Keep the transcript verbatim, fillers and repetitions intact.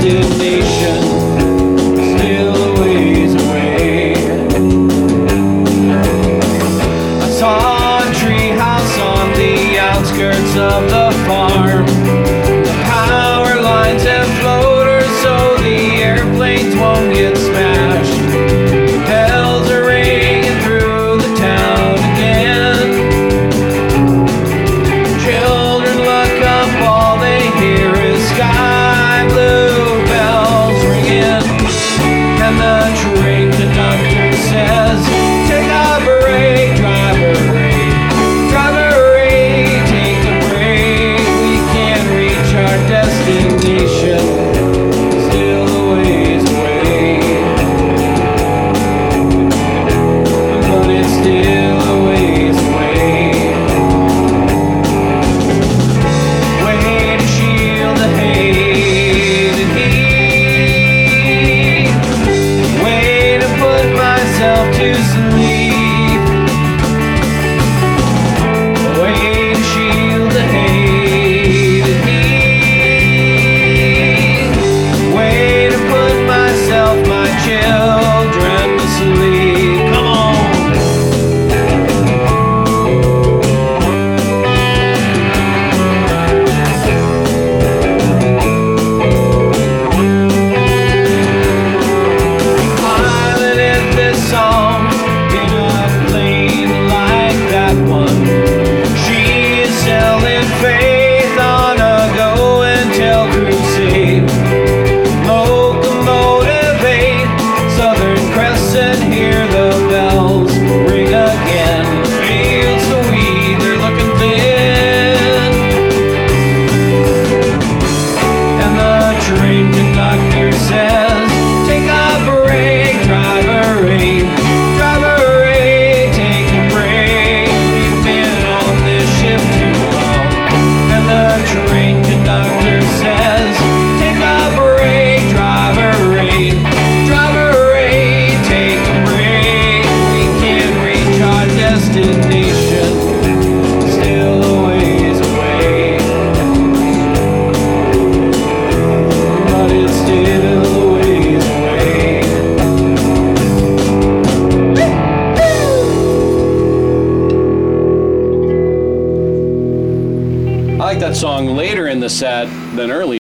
destination, still a ways away. I saw a treehouse on the outskirts of the farm. The power lines have floaters so the airplanes won't get smashed. Bells are ringing through the town again. Children look up, all they hear is sky blue bells ringing. And the train conductor says, take a break, driver, driver, take a break. We can't reach our destination, still a ways away. But it's still a ways away. Way to shield the hate and heat. Way to put myself to sleep. Way to shield the hate and heat. Way to put myself, my children to sleep. Come on. Piloted this song in a plane like that one. She is selling faith on a go and tell crusade. Locomotive eight, Southern Crescent, hear the bells ring again. Fields so weed, they're looking thin. And the train conductor says, take a break, driver, driver, take a break. We've been on this ship too long. And the train conductor says, take a break, driver, driver, take a break. We can't reach our destination, still a ways away. But it's still a ways away. I like that song later in the set than early.